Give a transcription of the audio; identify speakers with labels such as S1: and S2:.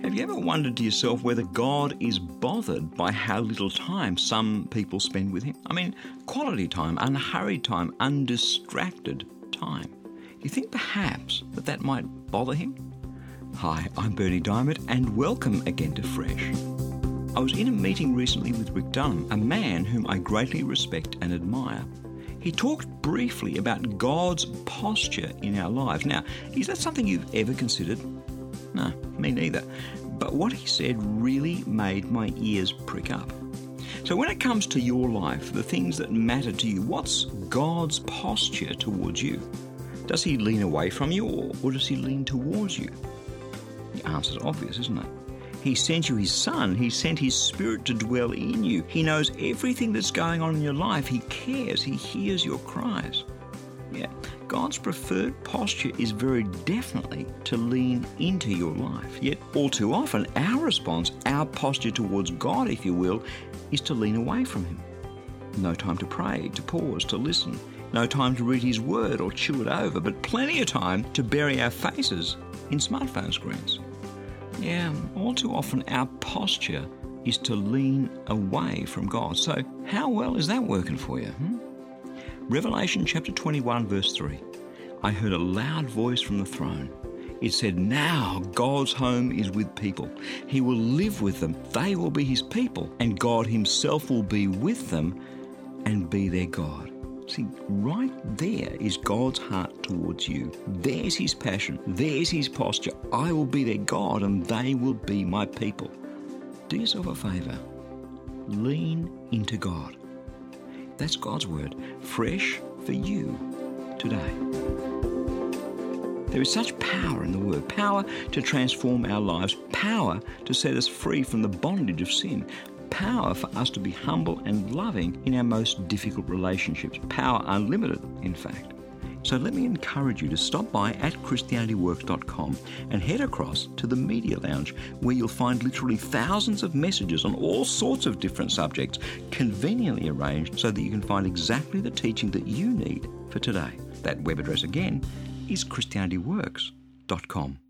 S1: Have you ever wondered to yourself whether God is bothered by how little time some people spend with Him? I mean, quality time, unhurried time, undistracted time. You think perhaps that might bother Him? Hi, I'm Bernie Diamond, and welcome again to Fresh. I was in a meeting recently with Rick Dunham, a man whom I greatly respect and admire. He talked briefly about God's posture in our lives. Now, is that something you've ever considered? No, me neither. But what he said really made my ears prick up. So when it comes to your life, the things that matter to you, what's God's posture towards you? Does He lean away from you, or does He lean towards you? The answer's obvious, isn't it? He sent you His Son. He sent His Spirit to dwell in you. He knows everything that's going on in your life. He cares. He hears your cries. Yeah, God's preferred posture is very definitely to lean into your life. Yet all too often, our response, our posture towards God, if you will, is to lean away from Him. No time to pray, to pause, to listen. No time to read His Word or chew it over, but plenty of time to bury our faces in smartphone screens. Yeah, all too often our posture is to lean away from God. So how well is that working for you? Revelation chapter 21 verse 3. I heard a loud voice from the throne. It said, now God's home is with people. He will live with them. They will be His people, and God Himself will be with them and be their God. See, right there is God's heart towards you. There's His passion. There's His posture. I will be their God and they will be my people. Do yourself a favour. Lean into God. That's God's word, fresh for you today. There is such power in the word, power to transform our lives, power to set us free from the bondage of sin, power for us to be humble and loving in our most difficult relationships, power unlimited, in fact. So let me encourage you to stop by at ChristianityWorks.com and head across to the Media Lounge, where you'll find literally thousands of messages on all sorts of different subjects, conveniently arranged so that you can find exactly the teaching that you need for today. That web address again is ChristianityWorks.com.